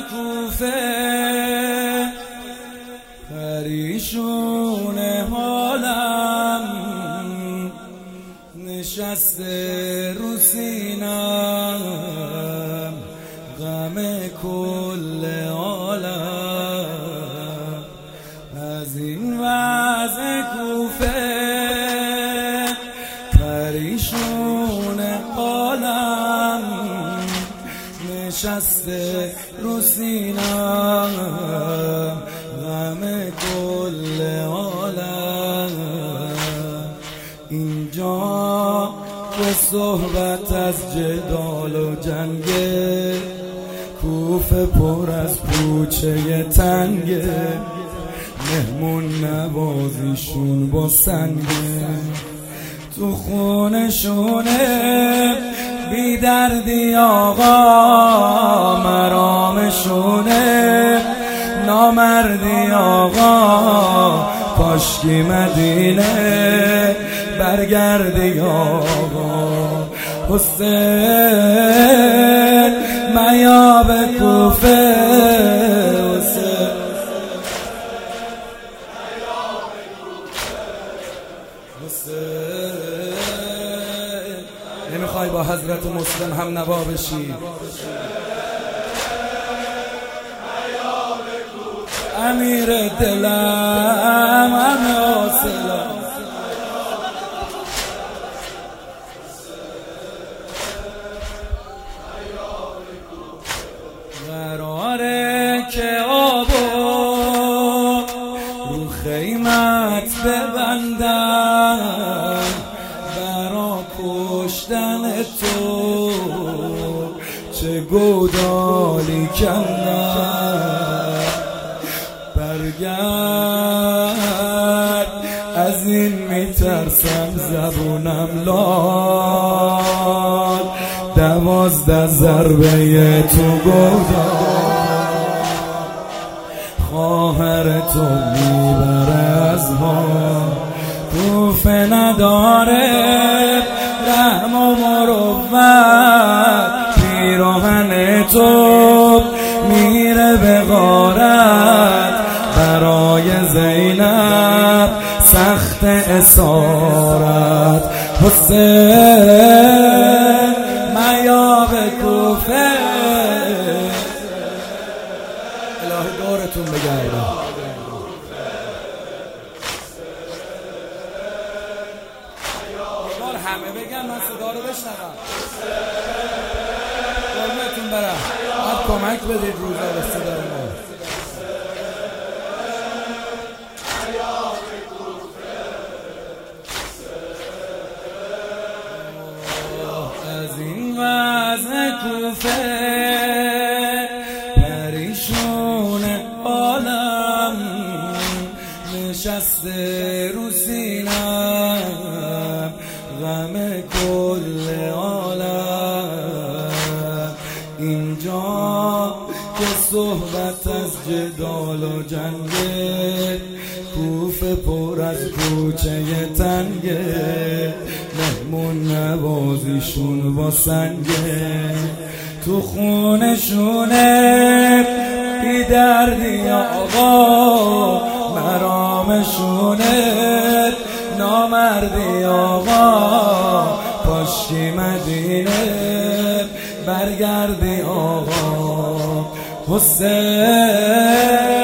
کوفه پریشون حالم نشسته رو سینم غم کل عالم از این وضع کوفه پریشون حالم نشسته رو سینم غم کل عالم اینجا که صحبت از جدال و جنگه کوفه پر از کوچه تنگه مهمون نوازیشون با سنگه تو خونشونه بی دردی آقا مرامشونه نامردی آقا کاشکی مدینه برگردی آقا حسین میاب کوفه نمیخوای با حضرت مسلم هم نوا بشی؟ امیر دلم همه حاصلم قراره که آبو رو خیمت ببندم برا کشتن تو چه گودالی کندم برگرد از این میترسم زبونم لال 12 ضربه تو گودال خواهر تو میبره از ما کوفه نداره رحم و مروت پیراهن تو میره به غارت برای زینب سخت اسارت حسین میاب کوفه الهی دورتون بگردم همه بگن من صدا رو بشنوم قربونتون برم باید کمک بدید روزا به صدای ما از این وضع کوفه پریشون عالم نشسته رو سینم غم کل عالم اینجا که صحبت از جدال و جنگه کوفه پر از کوچه تنگه مهمون نوازیشون با سنگه تو خونشونه بی دردی آقا مرامشونه نامردی آقا کاشکی مدینه برگردی آقا حسین